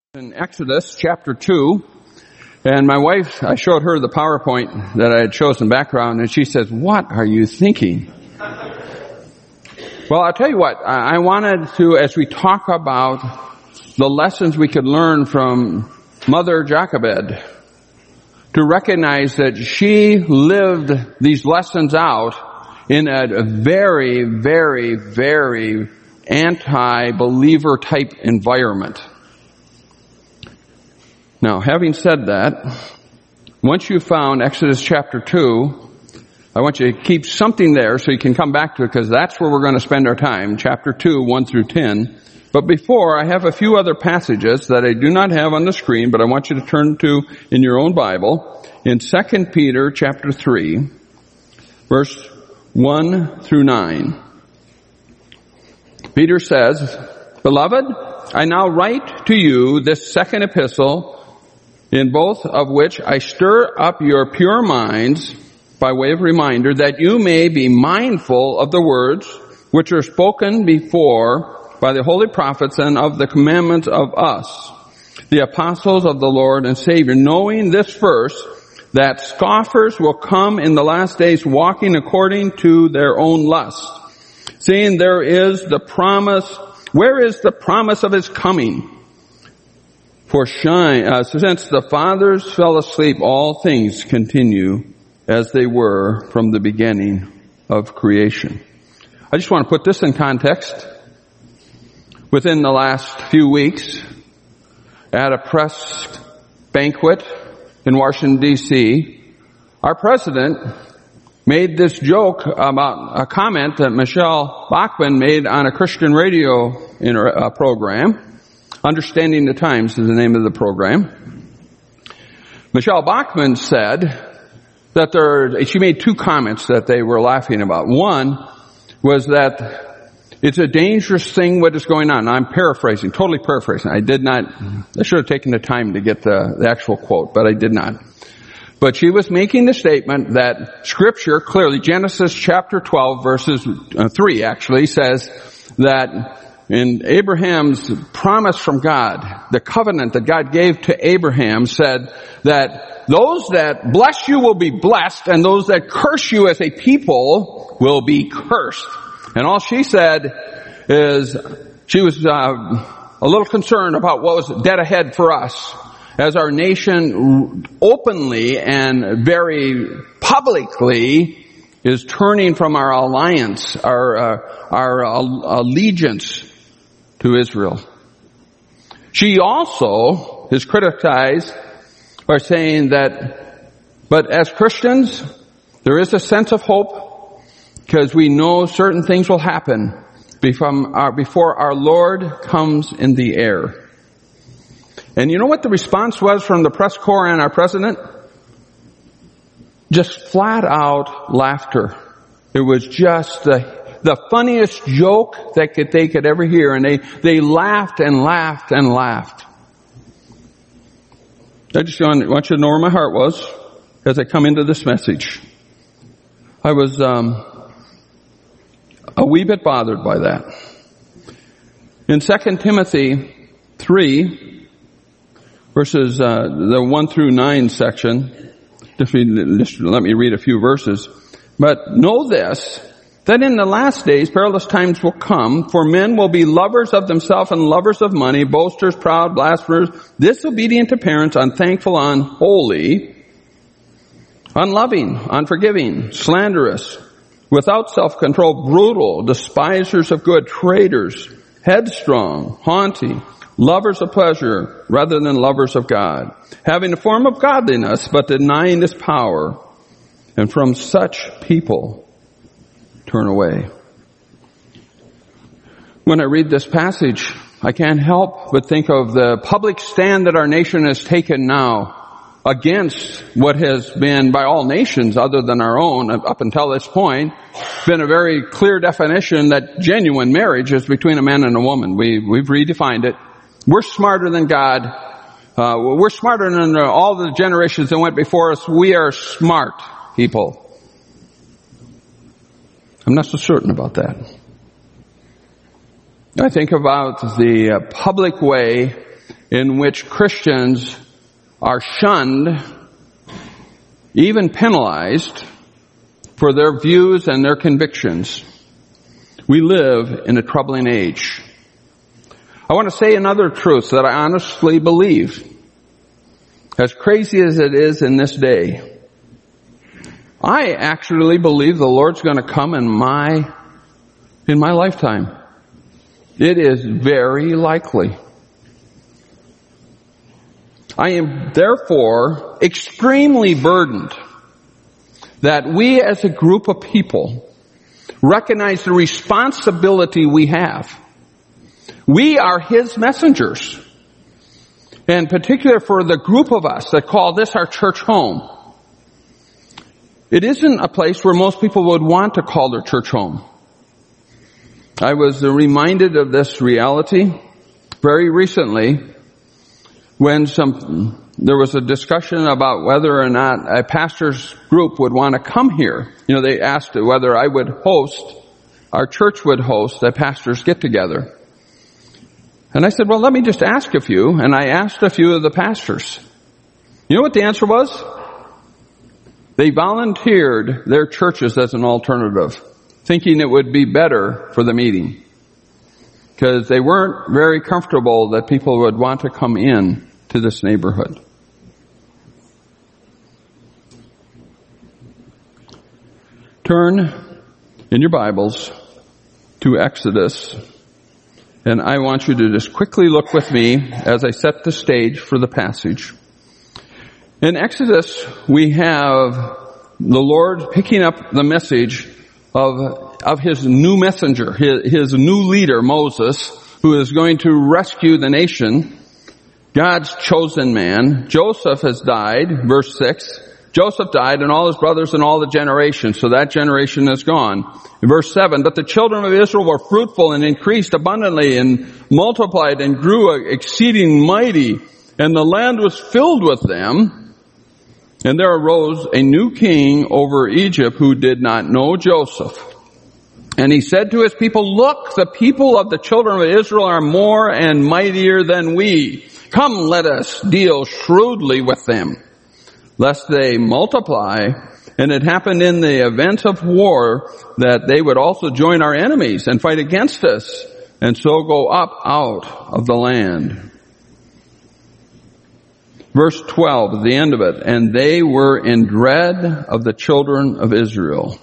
In Exodus chapter 2, and my wife, I showed her the PowerPoint that I had chosen background, and she says, "What are you thinking?" Well, I'll tell you what, I wanted to, as we talk about the lessons we could learn from Mother Jochebed, to recognize that she lived these lessons out in a very, very, very anti-believer type environment. Now, having said that, once you've found Exodus chapter 2, I want you to keep something there so you can come back to it, because that's where we're going to spend our time, chapter 2, 1 through 10. But before, I have a few other passages that I do not have on the screen, but I want you to turn to in your own Bible. In 2 Peter chapter 3, verse 1 through 9. Peter says, "Beloved, I now write to you this second epistle, in both of which I stir up your pure minds by way of reminder, that you may be mindful of the words which are spoken before by the holy prophets and of the commandments of us, the apostles of the Lord and Savior, knowing this first, that scoffers will come in the last days walking according to their own lust, seeing there is the promise, where is the promise of his coming? For since the fathers fell asleep, all things continue as they were from the beginning of creation." I just want to put this in context. Within the last few weeks, at a press banquet in Washington, D.C., our president made this joke about a comment that Michelle Bachmann made on a Christian radio program. Understanding the Times is the name of the program. Michelle Bachmann said that she made two comments that they were laughing about. One was that it's a dangerous thing what is going on. I'm paraphrasing, totally paraphrasing. I should have taken the time to get the actual quote, but I did not. But she was making the statement that Scripture, clearly Genesis chapter 12 verses 3 actually says that in Abraham's promise from God, the covenant that God gave to Abraham said that those that bless you will be blessed, and those that curse you as a people will be cursed. And all she said is she was a little concerned about what was dead ahead for us as our nation openly and very publicly is turning from our alliance, our allegiance to Israel. She also is criticized by saying that, but as Christians, there is a sense of hope because we know certain things will happen before our Lord comes in the air. And you know what the response was from the press corps and our president? Just flat out laughter. It was just the funniest joke that they could ever hear, and they laughed and laughed and laughed. I just want you to know where my heart was as I come into this message. I was a wee bit bothered by that. In 2 Timothy 3, verses the 1 through 9 section, just let me read a few verses. "But know this, that in the last days perilous times will come, for men will be lovers of themselves and lovers of money, boasters, proud, blasphemers, disobedient to parents, unthankful, unholy, unloving, unforgiving, slanderous, without self-control, brutal, despisers of good, traitors, headstrong, haughty, lovers of pleasure rather than lovers of God, having a form of godliness but denying its power, and from such people turn away." When I read this passage, I can't help but think of the public stand that our nation has taken now against what has been, by all nations other than our own up until this point, been a very clear definition that genuine marriage is between a man and a woman. We've redefined it. We're smarter than God. We're smarter than all the generations that went before us. We are smart people. I'm not so certain about that. I think about the public way in which Christians are shunned, even penalized, for their views and their convictions. We live in a troubling age. I want to say another truth that I honestly believe. As crazy as it is in this day, I actually believe the Lord's going to come in my lifetime. It is very likely. I am therefore extremely burdened that we as a group of people recognize the responsibility we have. We are His messengers. And particularly for the group of us that call this our church home. It isn't a place where most people would want to call their church home. I was reminded of this reality very recently when there was a discussion about whether or not a pastor's group would want to come here. They asked whether our church would host a pastor's get-together. And I said, well, let me just ask a few. And I asked a few of the pastors. You know what the answer was? They volunteered their churches as an alternative, thinking it would be better for the meeting. Because they weren't very comfortable that people would want to come in to this neighborhood. Turn in your Bibles to Exodus. And I want you to just quickly look with me as I set the stage for the passage. In Exodus, we have the Lord picking up the message of His new messenger, His new leader, Moses, who is going to rescue the nation, God's chosen man. Joseph has died, verse 6. Joseph died and all his brothers and all the generations, so that generation is gone. In verse 7, but the children of Israel were fruitful and increased abundantly and multiplied and grew exceeding mighty, and the land was filled with them. And there arose a new king over Egypt who did not know Joseph. And he said to his people, look, the people of the children of Israel are more and mightier than we. Come, let us deal shrewdly with them, lest they multiply. And it happened in the event of war that they would also join our enemies and fight against us, and so go up out of the land. Verse 12, the end of it, and they were in dread of the children of Israel.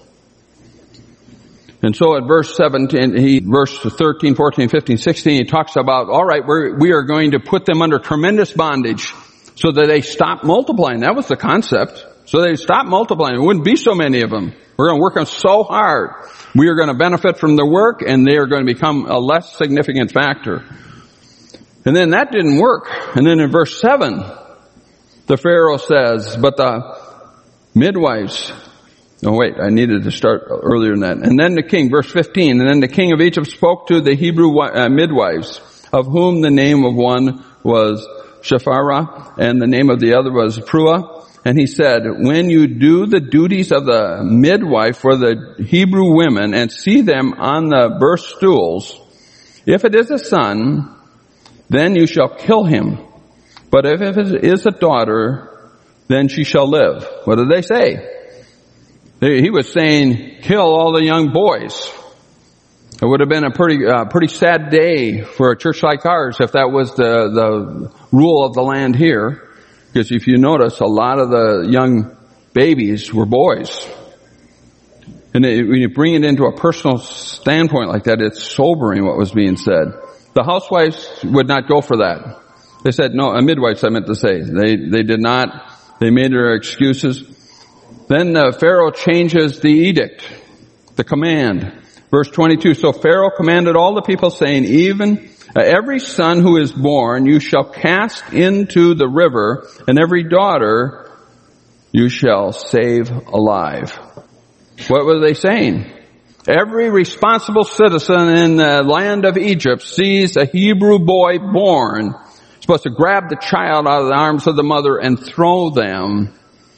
And so at verse 17, verse 13, 14, 15, 16, he talks about, all right, we are going to put them under tremendous bondage so that they stop multiplying. That was the concept. So they stop multiplying. There wouldn't be so many of them. We're going to work them so hard. We are going to benefit from their work, and they are going to become a less significant factor. And then that didn't work. And then in verse 7, the Pharaoh says, but the midwives, I needed to start earlier than that. And then the king, verse 15, and then the king of Egypt spoke to the Hebrew midwives, of whom the name of one was Shapharah, and the name of the other was Puah. And he said, when you do the duties of the midwife for the Hebrew women and see them on the birth stools, if it is a son, then you shall kill him. But if it is a daughter, then she shall live. What did they say? He was saying, kill all the young boys. It would have been a pretty sad day for a church like ours if that was the rule of the land here. Because if you notice, a lot of the young babies were boys. And when you bring it into a personal standpoint like that, it's sobering what was being said. The housewives would not go for that. They said, no, midwives I meant to say. They did not. They made their excuses. Then Pharaoh changes the edict, the command. Verse 22, so Pharaoh commanded all the people saying, even every son who is born you shall cast into the river, and every daughter you shall save alive. What were they saying? Every responsible citizen in the land of Egypt sees a Hebrew boy born, supposed to grab the child out of the arms of the mother and throw them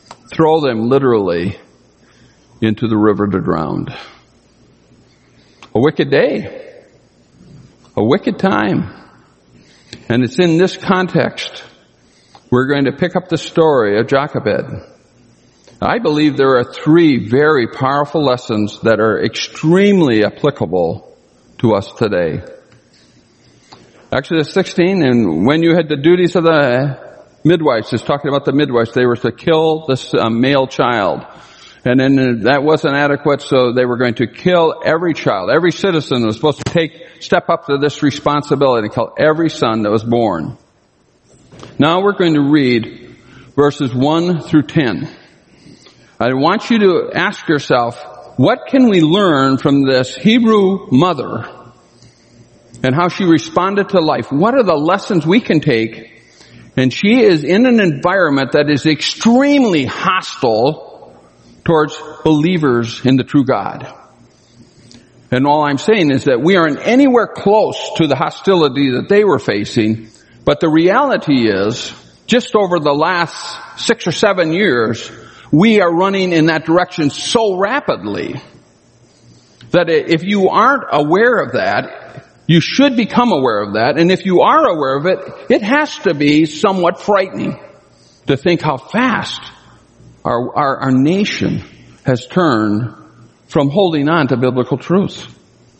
literally into the river to drown. A wicked day. A wicked time. And it's in this context we're going to pick up the story of Jochebed. I believe there are 3 very powerful lessons that are extremely applicable to us today. Exodus 16, and when you had the duties of the midwives, it's talking about the midwives, they were to kill this male child. And then that wasn't adequate, so they were going to kill every child. Every citizen was supposed to step up to this responsibility, kill every son that was born. Now we're going to read verses 1 through 10. I want you to ask yourself, what can we learn from this Hebrew mother and how she responded to life? What are the lessons we can take? And she is in an environment that is extremely hostile towards believers in the true God. And all I'm saying is that we aren't anywhere close to the hostility that they were facing. But the reality is, just over the last 6 or 7 years, we are running in that direction so rapidly that if you aren't aware of that, you should become aware of that. And if you are aware of it, it has to be somewhat frightening to think how fast our nation has turned from holding on to biblical truth.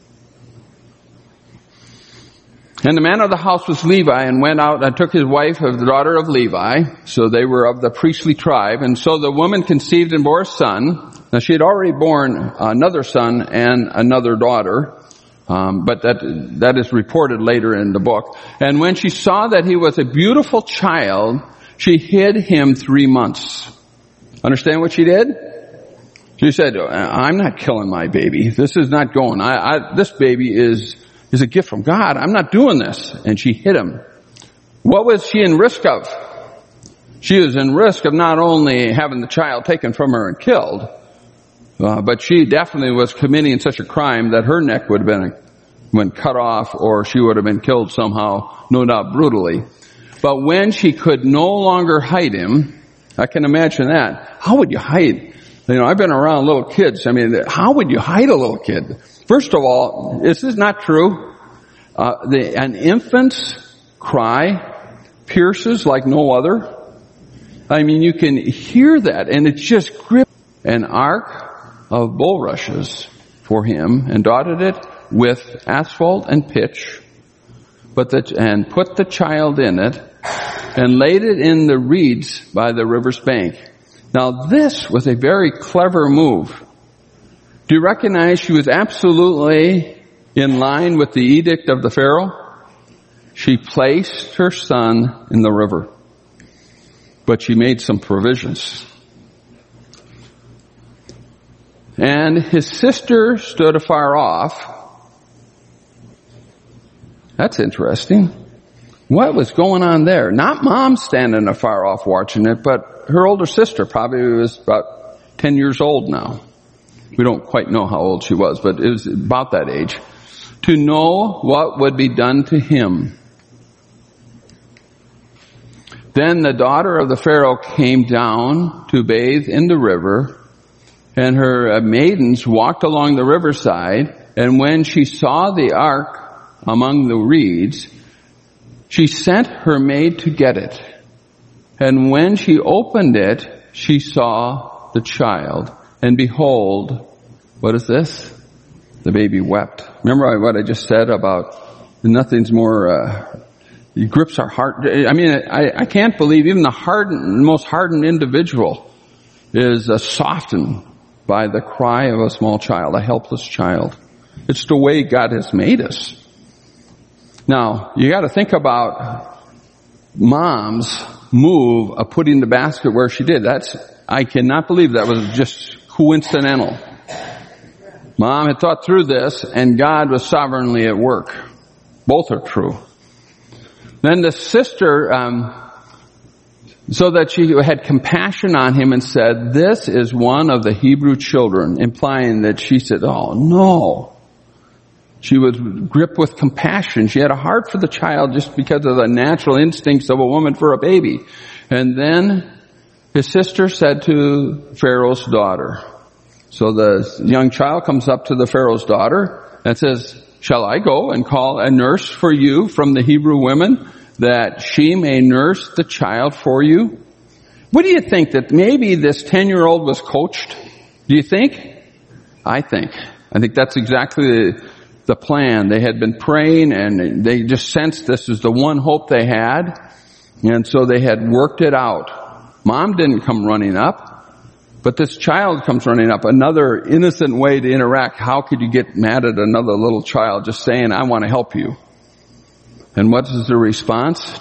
And the man of the house was Levi, and went out and took his wife of the daughter of Levi. So they were of the priestly tribe. And so the woman conceived and bore a son. Now she had already borne another son and another daughter. But that is reported later in the book. And when she saw that he was a beautiful child, she hid him 3 months. Understand what she did? She said, I'm not killing my baby. This is not going. This baby is a gift from God. I'm not doing this. And she hid him. What was she in risk of? She was in risk of not only having the child taken from her and killed, but she definitely was committing such a crime that her neck would have been cut off, or she would have been killed somehow, no doubt brutally. But when she could no longer hide him, I can imagine that. How would you hide? I've been around little kids. How would you hide a little kid? First of all, this is not true. An infant's cry pierces like no other. You can hear that, and it's just gripped. An ark of bulrushes for him, and dotted it with asphalt and pitch, and put the child in it, and laid it in the reeds by the river's bank. Now this was a very clever move. Do you recognize she was absolutely in line with the edict of the Pharaoh? She placed her son in the river, but she made some provisions. And his sister stood afar off. That's interesting. What was going on there? Not mom standing afar off watching it, but her older sister, probably was about 10 years old now. We don't quite know how old she was, but it was about that age. To know what would be done to him. Then the daughter of the Pharaoh came down to bathe in the river, and her maidens walked along the riverside, and when she saw the ark among the reeds, she sent her maid to get it. And when she opened it, she saw the child. And behold, what is this? The baby wept. Remember what I just said about nothing's more, it grips our heart. I can't believe even the most hardened individual is softened by the cry of a small child, a helpless child. It's the way God has made us. Now, you got to think about mom's move of putting the basket where she did. I cannot believe that was just coincidental. Mom had thought through this, and God was sovereignly at work. Both are true. Then the sister, so that she had compassion on him and said, "This is one of the Hebrew children," implying that she said, "Oh no." She was gripped with compassion. She had a heart for the child just because of the natural instincts of a woman for a baby. And then his sister said to Pharaoh's daughter. So the young child comes up to the Pharaoh's daughter and says, "Shall I go and call a nurse for you from the Hebrew women?" that she may nurse the child for you? What do you think, that maybe this 10-year-old was coached? Do you think? I think that's exactly the plan. They had been praying and they just sensed this is the one hope they had. And so they had worked it out. Mom didn't come running up, but this child comes running up. Another innocent way to interact. How could you get mad at another little child just saying, I want to help you? And what is the response?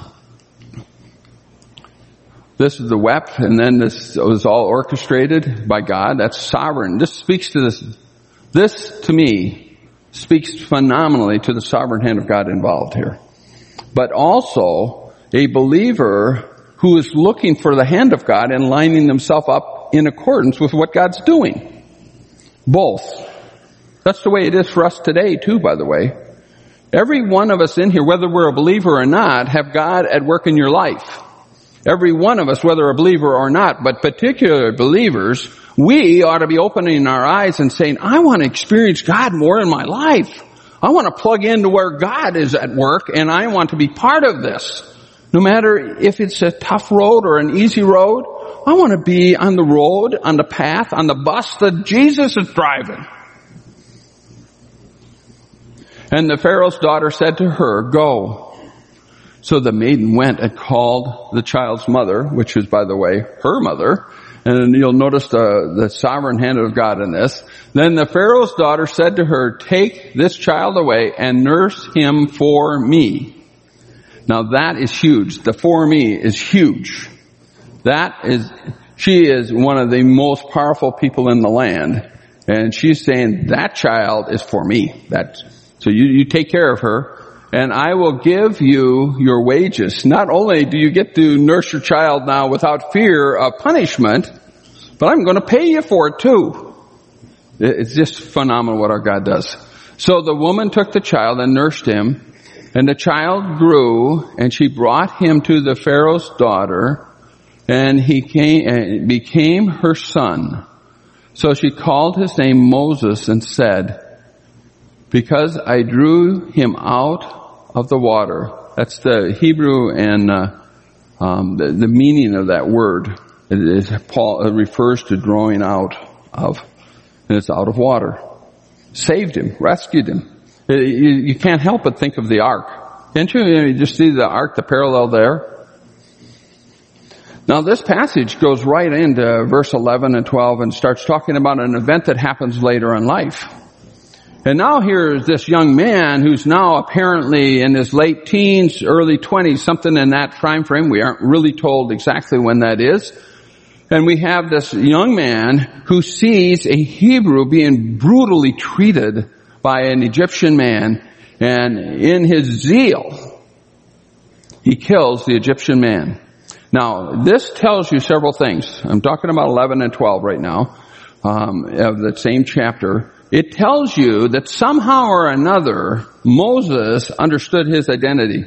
This is the WEP, and then this was all orchestrated by God. That's sovereign. This speaks to this. This, to me, speaks phenomenally to the sovereign hand of God involved here. But also, a believer who is looking for the hand of God and lining themselves up in accordance with what God's doing. Both. That's the way it is for us today, too, by the way. Every one of us in here, whether we're a believer or not, have God at work in your life. Every one of us, whether a believer or not, but particular believers, we ought to be opening our eyes and saying, I want to experience God more in my life. I want to plug into where God is at work, and I want to be part of this. No matter if it's a tough road or an easy road, I want to be on the road, on the path, on the bus that Jesus is driving. And the Pharaoh's daughter said to her, go. So the maiden went and called the child's mother, which is, by the way, her mother. And you'll notice the sovereign hand of God in this. Then the Pharaoh's daughter said to her, take this child away and nurse him for me. Now that is huge. The for me is huge. She is one of the most powerful people in the land. And she's saying, that child is for me. So you take care of her. And I will give you your wages. Not only do you get to nurse your child now without fear of punishment, but I'm going to pay you for it too. It's just phenomenal what our God does. So the woman took the child and nursed him, and the child grew, and she brought him to the Pharaoh's daughter, and he became her son. So she called his name Moses and said, because I drew him out of the water. That's the Hebrew and the meaning of that word. It refers to drawing out of, and it's out of water. Saved him, rescued him. You can't help but think of the ark. Can't you? You just see the ark, the parallel there. Now this passage goes right into verse 11 and 12 and starts talking about an event that happens later in life. And now here's this young man who's now apparently in his late teens, early 20s, something in that time frame. We aren't really told exactly when that is. And we have this young man who sees a Hebrew being brutally treated by an Egyptian man. And in his zeal, he kills the Egyptian man. Now, this tells you several things. I'm talking about 11 and 12 right now, of the same chapter. It tells you that somehow or another, Moses understood his identity.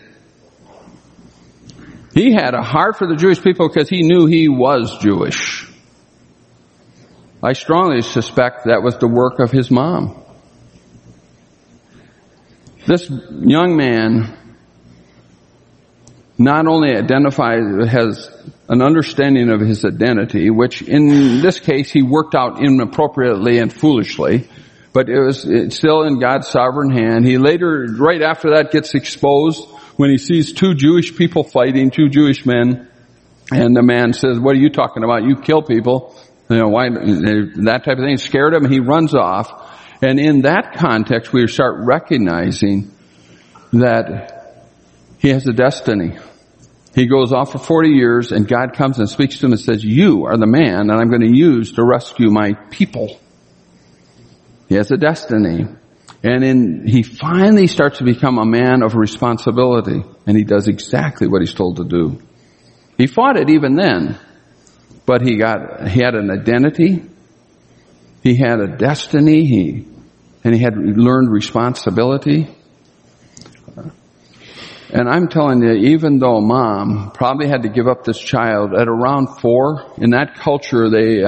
He had a heart for the Jewish people because he knew he was Jewish. I strongly suspect that was the work of his mom. This young man not only has an understanding of his identity, which in this case he worked out inappropriately and foolishly, but it's still in God's sovereign hand. He later, right after that, gets exposed when he sees two Jewish people fighting, two Jewish men, and the man says, what are you talking about? You kill people. Why, that type of thing scared him, and he runs off. And in that context, we start recognizing that he has a destiny. He goes off for 40 years, and God comes and speaks to him and says, you are the man that I'm going to use to rescue my people. He has a destiny. And he finally starts to become a man of responsibility. And he does exactly what he's told to do. He fought it even then. But he had an identity. He had a destiny. And he had learned responsibility. And I'm telling you, even though mom probably had to give up this child at around 4, in that culture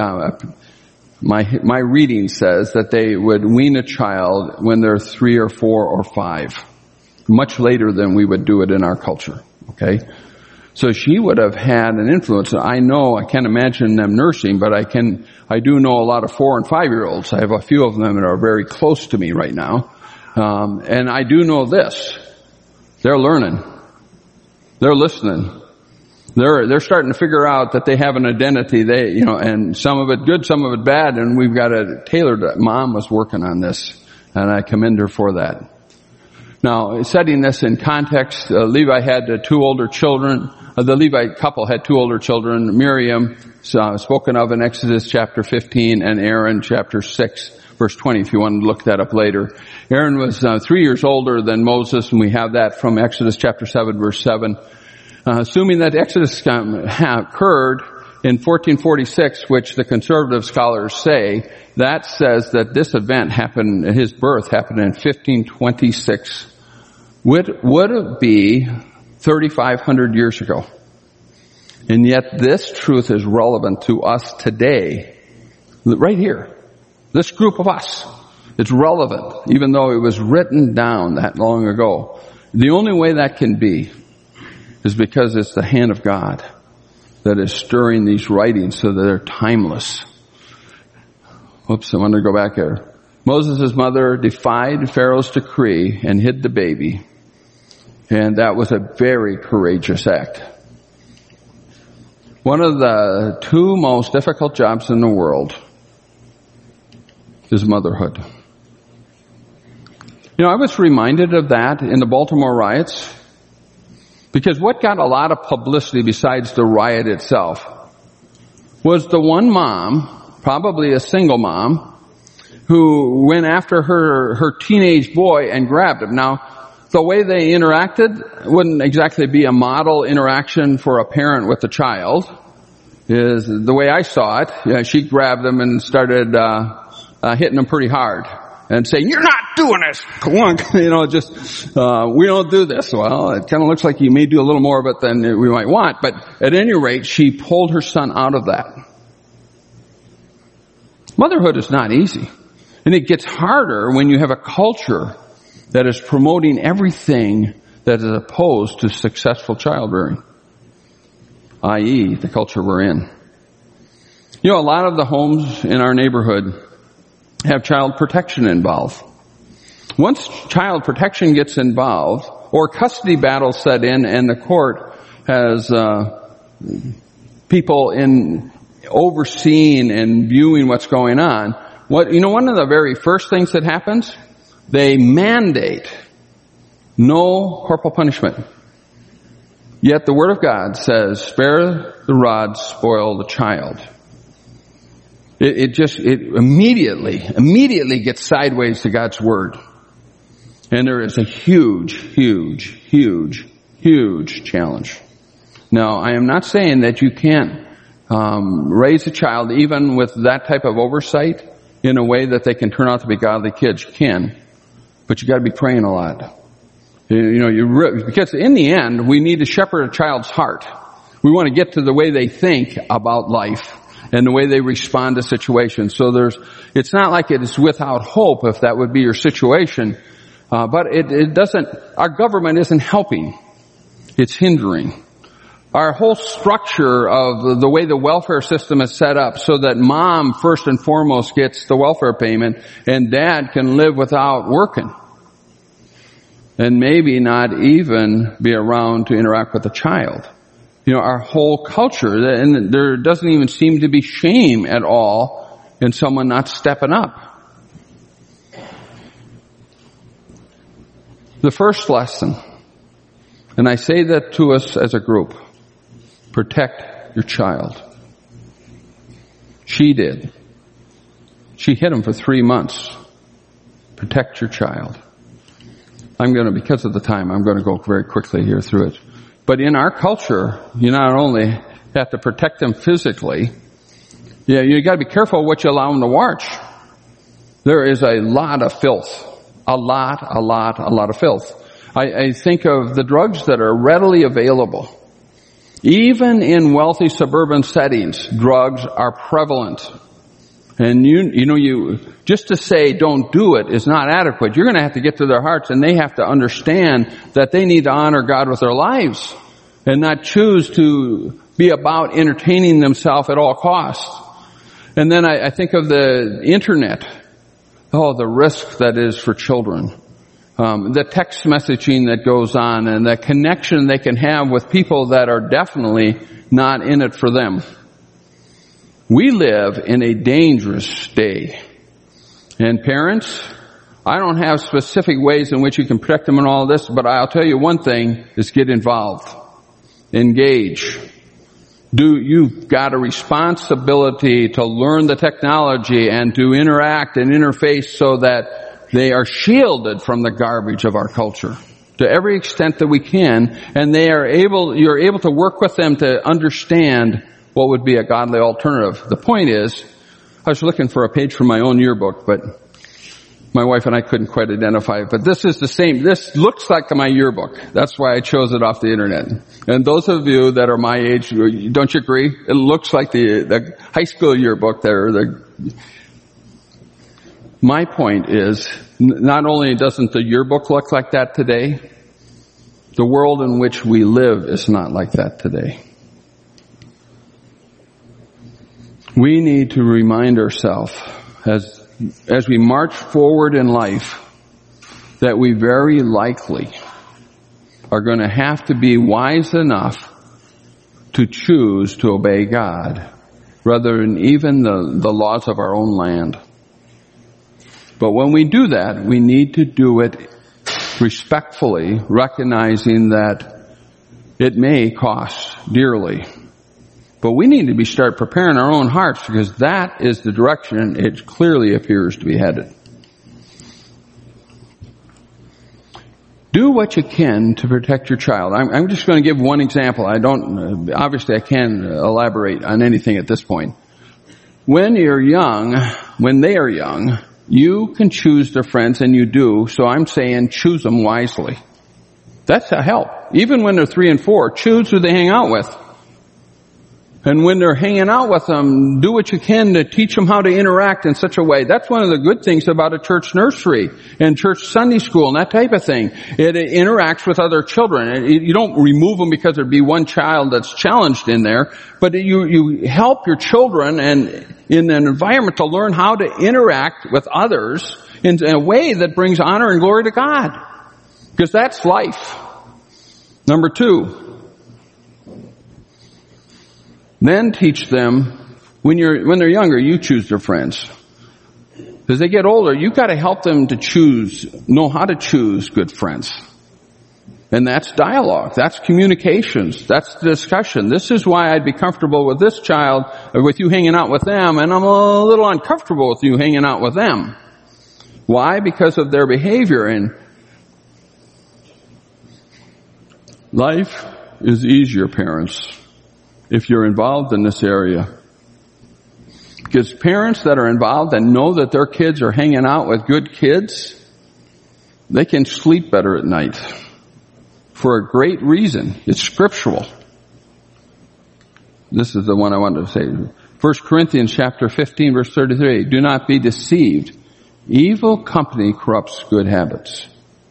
my reading says that they would wean a child when they're 3 or 4 or 5. Much later than we would do it in our culture. Okay? So she would have had an influence. I can't imagine them nursing, but I do know a lot of 4 and 5-year-olds. I have a few of them that are very close to me right now. And I do know this. They're learning. They're listening. They're starting to figure out that they have an identity. And some of it good, some of it bad, and we've got to tailor it. Mom was working on this, and I commend her for that. Now, setting this in context, Levi had 2 older children. The Levite couple had 2 older children. Miriam, spoken of in Exodus chapter 15, and Aaron chapter 6, verse 20, if you want to look that up later. Aaron was 3 years older than Moses, and we have that from Exodus chapter 7, verse 7. Assuming that Exodus occurred in 1446, which the conservative scholars say, that says that this event happened, his birth happened in 1526. Would it be 3,500 years ago? And yet this truth is relevant to us today, right here. This group of us. It's relevant, even though it was written down that long ago. The only way that can be is because it's the hand of God that is stirring these writings so that they're timeless. Oops, I want to go back here. Moses' mother defied Pharaoh's decree and hid the baby. And that was a very courageous act. One of the 2 most difficult jobs in the world is motherhood. I was reminded of that in the Baltimore riots, because what got a lot of publicity besides the riot itself was the one mom, probably a single mom, who went after her teenage boy and grabbed him. Now, the way they interacted wouldn't exactly be a model interaction for a parent with a child. Is the way I saw it. She grabbed him and started hitting him pretty hard and saying, "You're not doing this. Come on." We don't do this. Well, it kind of looks like you may do a little more of it than we might want. But at any rate, she pulled her son out of that. Motherhood is not easy. And it gets harder when you have a culture that is promoting everything that is opposed to successful childbearing, i.e., the culture we're in. A lot of the homes in our neighborhood have child protection involved. Once child protection gets involved, or custody battles set in and the court has people in overseeing and viewing what's going on, one of the very first things that happens, they mandate no corporal punishment. Yet the Word of God says, "Spare the rod, spoil the child." It immediately gets sideways to God's Word. And there is a huge challenge. Now, I am not saying that you can't raise a child even with that type of oversight in a way that they can turn out to be godly kids. You can. But you got to be praying a lot. Because in the end, we need to shepherd a child's heart. We want to get to the way they think about life and the way they respond to situations. So it's not like it is without hope if that would be your situation. But it doesn't, our government isn't helping. It's hindering. Our whole structure of the way the welfare system is set up so that mom first and foremost gets the welfare payment and dad can live without working. And maybe not even be around to interact with the child. Our whole culture, and there doesn't even seem to be shame at all in someone not stepping up. The first lesson, and I say that to us as a group, protect your child. She did. She hid him for 3 months. Protect your child. Because of the time, I'm going to go very quickly here through it. But in our culture, you not only have to protect them physically, you got to be careful what you allow them to watch. There is a lot of filth. A lot of filth. I think of the drugs that are readily available. Even in wealthy suburban settings, drugs are prevalent. And you just to say don't do it is not adequate. You're going to have to get to their hearts, and they have to understand that they need to honor God with their lives. and not choose to be about entertaining themselves at all costs. And then I think of the internet. Oh, the risk that is for children. The text messaging that goes on and the connection they can have with people that are definitely not in it for them. We live in a dangerous day. And parents, I don't have specific ways in which you can protect them in all this, but I'll tell you one thing is get involved. Engage. You've got a responsibility to learn the technology and to interact and interface so that they are shielded from the garbage of our culture to every extent that we can, and you're able to work with them to understand what would be a godly alternative. The point is, I was looking for a page from my own yearbook, but my wife and I couldn't quite identify it. But this is the same. This looks like my yearbook. That's why I chose it off the internet. And those of you that are my age, don't you agree? It looks like the high school yearbook there. My point is, not only doesn't the yearbook look like that today, the world in which we live is not like that today. We need to remind ourselves as we march forward in life that we very likely are going to have to be wise enough to choose to obey God rather than even the laws of our own land. But when we do that, we need to do it respectfully, recognizing that it may cost dearly. But we need to start preparing our own hearts, because that is the direction it clearly appears to be headed. Do what you can to protect your child. I'm just going to give one example. Obviously I can't elaborate on anything at this point. When they are young, you can choose their friends, and you do. So I'm saying choose them wisely. That's a help. Even when they're 3 and 4, choose who they hang out with. And when they're hanging out with them, do what you can to teach them how to interact in such a way. That's one of the good things about a church nursery and church Sunday school and that type of thing. It interacts with other children. You don't remove them because there'd be one child that's challenged in there, but you help your children and in an environment to learn how to interact with others in a way that brings honor and glory to God. Because that's life. Number 2. Then teach them, when they're younger, you choose their friends. As they get older, you've got to help them to know how to choose good friends. And that's dialogue, that's communications, that's discussion. This is why I'd be comfortable with this child, with you hanging out with them, and I'm a little uncomfortable with you hanging out with them. Why? Because of their behavior. And life is easier, parents, if you're involved in this area. Because parents that are involved and know that their kids are hanging out with good kids, they can sleep better at night. For a great reason. It's scriptural. This is the one I wanted to say. 1 Corinthians chapter 15 verse 33. Do not be deceived. Evil company corrupts good habits.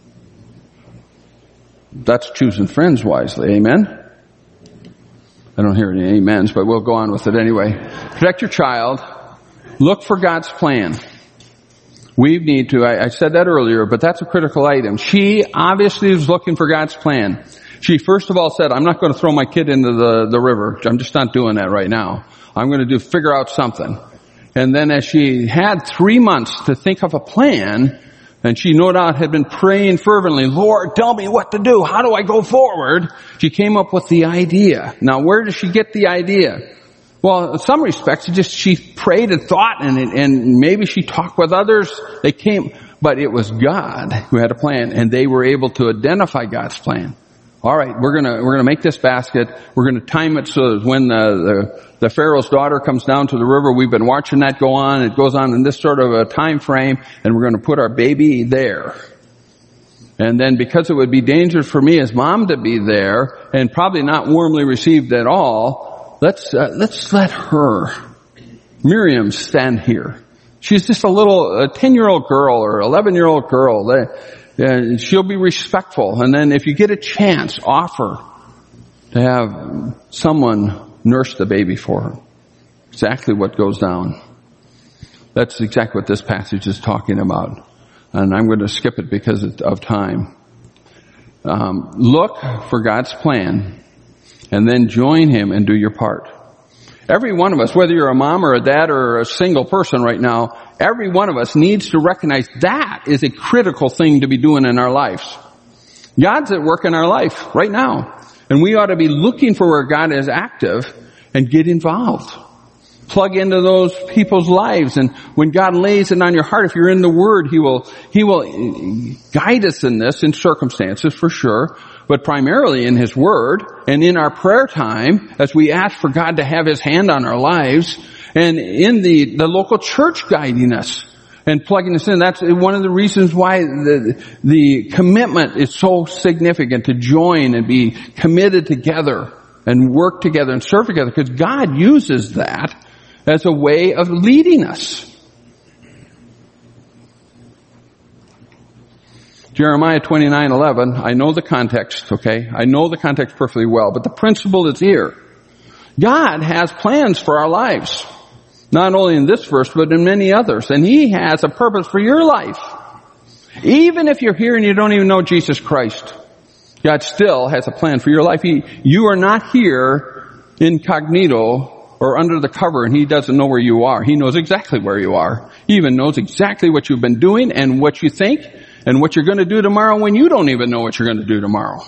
That's choosing friends wisely. Amen? I don't hear any amens, but we'll go on with it anyway. Protect your child. Look for God's plan. We need to, I said that earlier, but that's a critical item. She obviously was looking for God's plan. She first of all said, I'm not going to throw my kid into the river. I'm just not doing that right now. I'm going to figure out something. And then as she had 3 months to think of a plan, and she no doubt had been praying fervently, Lord, tell me what to do. How do I go forward? She came up with the idea. Now, where does she get the idea? Well, in some respects, she prayed and thought, and maybe she talked with others. They came, but it was God who had a plan, and they were able to identify God's plan. All right, we're gonna make this basket. We're gonna time it so that when the Pharaoh's daughter comes down to the river, we've been watching that go on. It goes on in this sort of a time frame, and we're gonna put our baby there. And then because it would be dangerous for me as mom to be there, and probably not warmly received at all, let's let her, Miriam, stand here. She's just a 10-year-old girl or 11-year-old girl. She'll be respectful. And then if you get a chance, offer. to have someone nurse the baby for her. Exactly what goes down. That's exactly what this passage is talking about. And I'm going to skip it because of time. Look for God's plan and then join Him and do your part. Every one of us, whether you're a mom or a dad or a single person right now, every one of us needs to recognize that is a critical thing to be doing in our lives. God's at work in our life right now. And we ought to be looking for where God is active and get involved. Plug into those people's lives. And when God lays it on your heart, if you're in the Word, He will guide us in this in circumstances for sure, but primarily in His Word and in our prayer time as we ask for God to have His hand on our lives, and in the local church guiding us and plugging us in. That's one of the reasons why the commitment is so significant, to join and be committed together and work together and serve together, because God uses that as a way of leading us. Jeremiah 29:11, I know the context, okay? I know the context perfectly well, but the principle is here. God has plans for our lives. Not only in this verse, but in many others. And He has a purpose for your life. Even if you're here and you don't even know Jesus Christ, God still has a plan for your life. You are not here incognito or under the cover, and He doesn't know where you are. He knows exactly where you are. He even knows exactly what you've been doing and what you think and what you're going to do tomorrow when you don't even know what you're going to do tomorrow.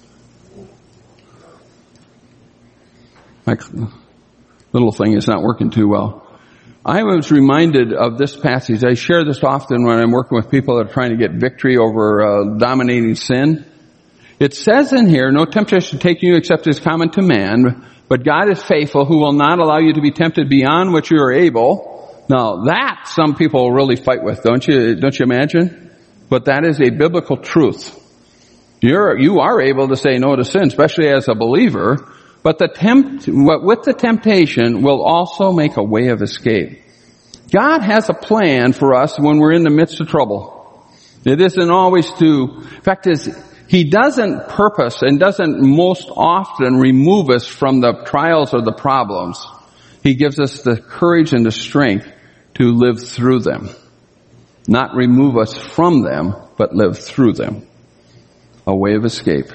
My little thing is not working too well. I was reminded of this passage. I share this often when I'm working with people that are trying to get victory over dominating sin. It says in here, no temptation take you except is common to man, but God is faithful, who will not allow you to be tempted beyond what you are able. Now that some people really fight with, don't you imagine? But that is a biblical truth. You are able to say no to sin, especially as a believer, but with the temptation will also make a way of escape. God has a plan for us when we're in the midst of trouble. It isn't always in fact, He doesn't purpose and doesn't most often remove us from the trials or the problems. He gives us the courage and the strength to live through them. Not remove us from them, but live through them. A way of escape.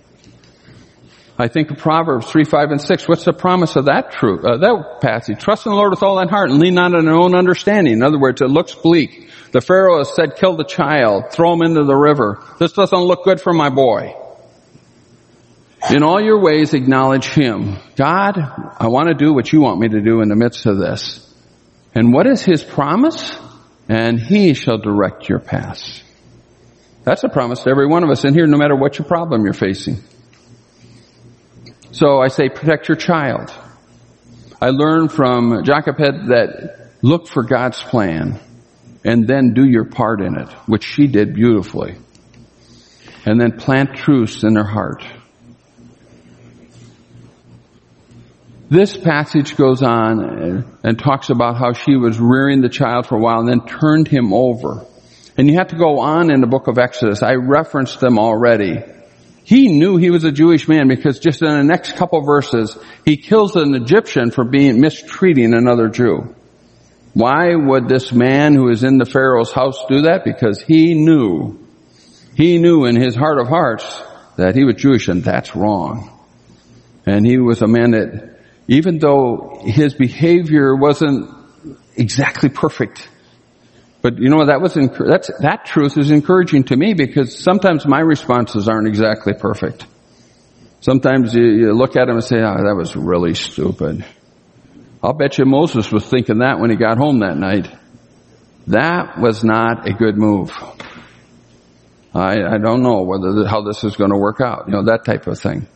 I think of Proverbs 3, 5, and 6. What's the promise of that passage? Trust in the Lord with all thine heart and lean not on your own understanding. In other words, it looks bleak. The Pharaoh has said, kill the child, throw him into the river. This doesn't look good for my boy. In all your ways, acknowledge Him. God, I want to do what you want me to do in the midst of this. And what is His promise? And He shall direct your paths. That's a promise to every one of us in here, no matter what your problem you're facing. So I say, protect your child. I learned from Jochebed that look for God's plan and then do your part in it, which she did beautifully. And then plant truths in her heart. This passage goes on and talks about how she was rearing the child for a while and then turned him over. And you have to go on in the book of Exodus. I referenced them already. He knew he was a Jewish man because just in the next couple verses, he kills an Egyptian for mistreating another Jew. Why would this man who is in the Pharaoh's house do that? Because he knew in his heart of hearts that he was Jewish, and that's wrong. And he was a man that, even though his behavior wasn't exactly perfect, but you know, that truth is encouraging to me, because sometimes my responses aren't exactly perfect. Sometimes you look at him and say, oh, that was really stupid. I'll bet you Moses was thinking that when he got home that night. That was not a good move. I don't know how this is going to work out. You know, that type of thing.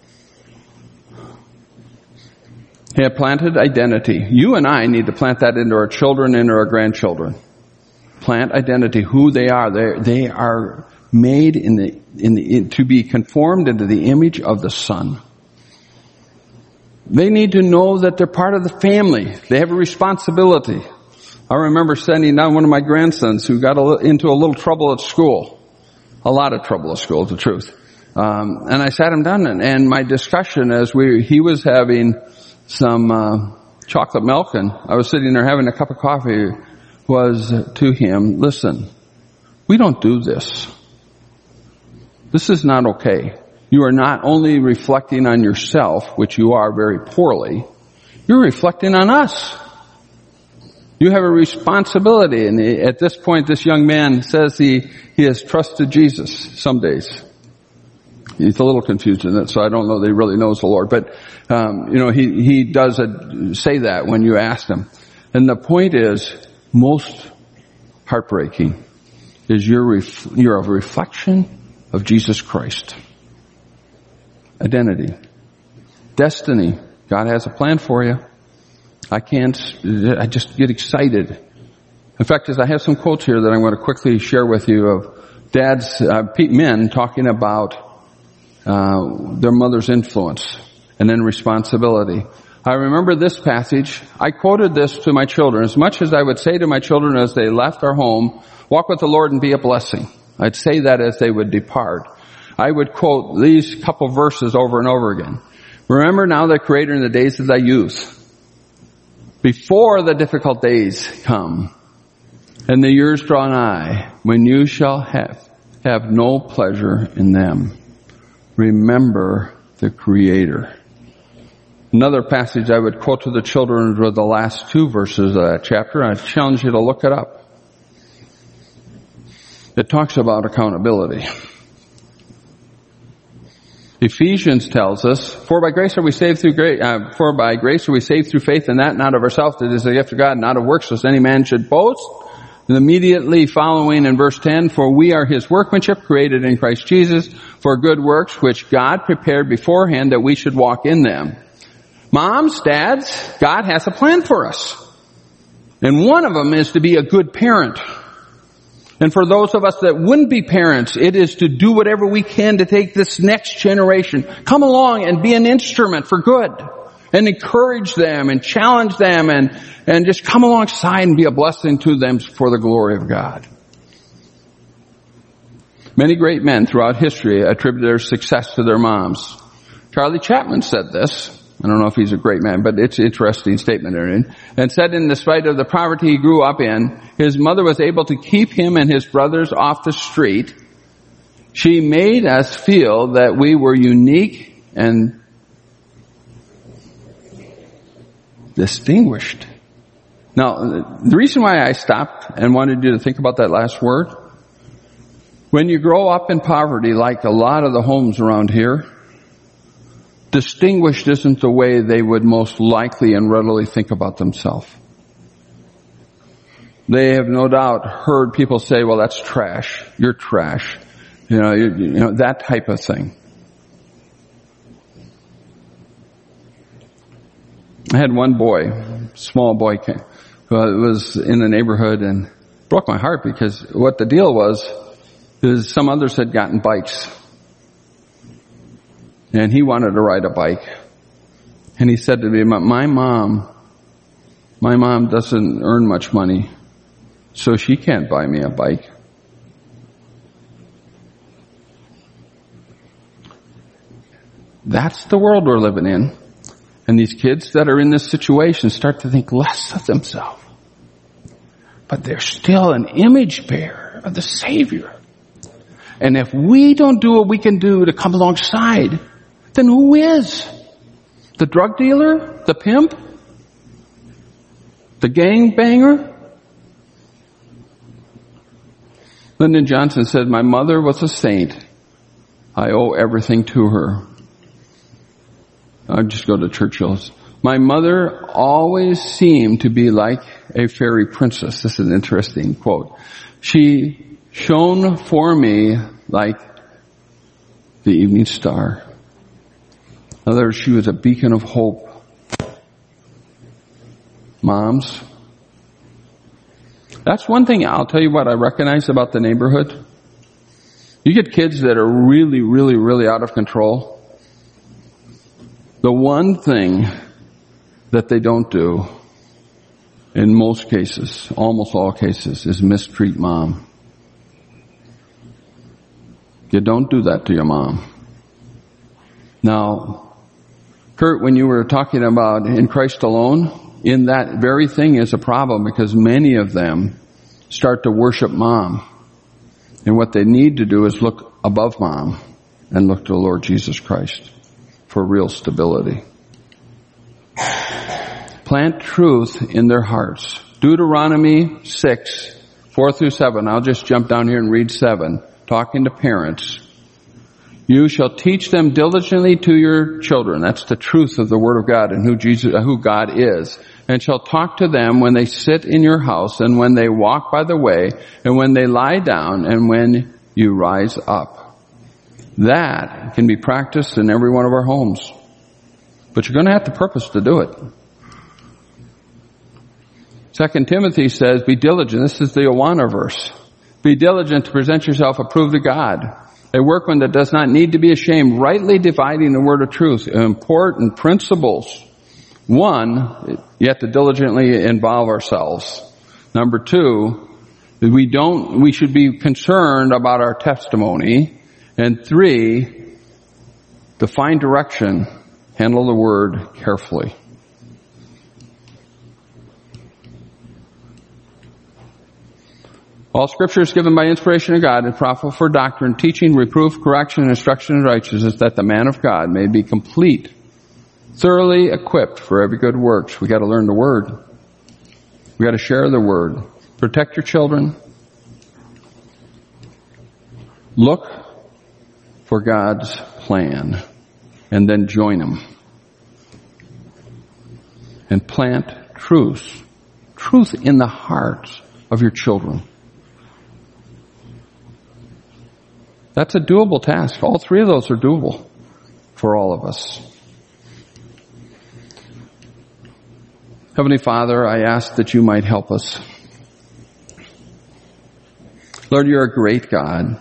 He had planted identity. You and I need to plant that into our children, into our grandchildren. Plant identity, who they are. They are made to be conformed into the image of the Son. They need to know that they're part of the family. They have a responsibility. I remember sending down one of my grandsons who got into a little trouble at school. A lot of trouble at school, is the truth. And I sat him down, and my discussion as he was having some chocolate milk, and I was sitting there having a cup of coffee, was to him, listen, we don't do this. This is not okay. You are not only reflecting on yourself, which you are very poorly, you're reflecting on us. You have a responsibility. And at this point, this young man says he has trusted Jesus some days. He's a little confused in it, so I don't know that he really knows the Lord. But, he does say that when you ask him. And the point is, most heartbreaking is you're a reflection of Jesus Christ. Identity. Destiny. God has a plan for you. I just get excited. In fact, I have some quotes here that I'm going to quickly share with you of men talking about their mother's influence and then responsibility. I remember this passage. I quoted this to my children. As much as I would say to my children as they left our home, walk with the Lord and be a blessing. I'd say that as they would depart. I would quote these couple verses over and over again. Remember now the Creator in the days of thy youth, before the difficult days come, and the years draw nigh, when you shall have no pleasure in them. Remember the Creator. Another passage I would quote to the children were the last two verses of that chapter. I challenge you to look it up. It talks about accountability. Ephesians tells us, for by grace are we saved through faith, and that not of ourselves, it is the gift of God, not of works, lest any man should boast. And immediately following in verse 10, for we are his workmanship, created in Christ Jesus, for good works, which God prepared beforehand that we should walk in them. Moms, dads, God has a plan for us. And one of them is to be a good parent. And for those of us that wouldn't be parents, it is to do whatever we can to take this next generation, come along and be an instrument for good, and encourage them and challenge them and just come alongside and be a blessing to them for the glory of God. Many great men throughout history attribute their success to their moms. Charlie Chaplin said this. I don't know if he's a great man, but it's an interesting statement. And said in spite of the poverty he grew up in, his mother was able to keep him and his brothers off the street. She made us feel that we were unique and distinguished. Now, the reason why I stopped and wanted you to think about that last word, when you grow up in poverty, like a lot of the homes around here, distinguished isn't the way they would most likely and readily think about themselves. They have no doubt heard people say, well, that's trash. You're trash. That type of thing. I had one boy, small boy, who was in the neighborhood and broke my heart because what the deal was is some others had gotten bikes. And he wanted to ride a bike. And he said to me, my mom doesn't earn much money, so she can't buy me a bike. That's the world we're living in. And these kids that are in this situation start to think less of themselves. But they're still an image bearer of the Savior. And if we don't do what we can do to come alongside, then who is? The drug dealer? The pimp? The gangbanger? Lyndon Johnson said, my mother was a saint. I owe everything to her. I'll just go to Churchill's. My mother always seemed to be like a fairy princess. This is an interesting quote. She shone for me like the evening star. In other words, she was a beacon of hope. Moms, that's one thing I'll tell you what I recognize about the neighborhood. You get kids that are really, really, really out of control. The one thing that they don't do, in most cases, almost all cases, is mistreat mom. You don't do that to your mom. Now, Kurt, when you were talking about in Christ alone, in that very thing is a problem because many of them start to worship mom. And what they need to do is look above mom and look to the Lord Jesus Christ for real stability. Plant truth in their hearts. Deuteronomy 6, 4 through 7. I'll just jump down here and read 7. Talking to parents. You shall teach them diligently to your children. That's the truth of the Word of God and who God is. And shall talk to them when they sit in your house and when they walk by the way and when they lie down and when you rise up. That can be practiced in every one of our homes. But you're going to have the purpose to do it. 2 Timothy says, be diligent. This is the Awana verse. Be diligent to present yourself approved to God. A workman that does not need to be ashamed, rightly dividing the word of truth. Important principles. 1, you have to diligently involve ourselves. Number 2, we should be concerned about our testimony. And 3, define direction. Handle the word carefully. All Scripture is given by inspiration of God and profitable for doctrine, teaching, reproof, correction, and instruction in righteousness, that the man of God may be complete, thoroughly equipped for every good work. We got to learn the Word. We got to share the Word. Protect your children. Look for God's plan, and then join Him. And plant truth in the hearts of your children. That's a doable task. All 3 of those are doable for all of us. Heavenly Father, I ask that you might help us. Lord, you're a great God.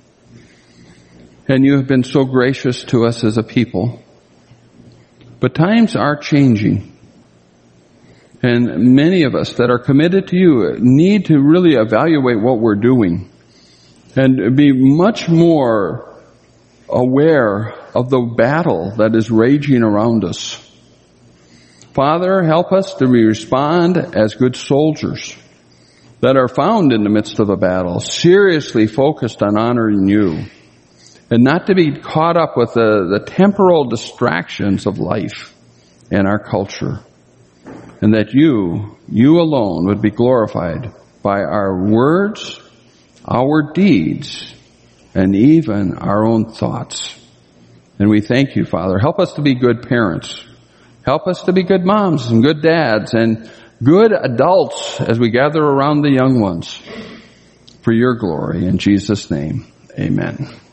And you have been so gracious to us as a people. But times are changing. And many of us that are committed to you need to really evaluate what we're doing. And be much more aware of the battle that is raging around us. Father, help us to respond as good soldiers that are found in the midst of a battle, seriously focused on honoring you, and not to be caught up with the temporal distractions of life and our culture, and that you alone would be glorified by our words, our deeds, and even our own thoughts. And we thank you, Father. Help us to be good parents. Help us to be good moms and good dads and good adults as we gather around the young ones. For your glory, in Jesus' name, amen.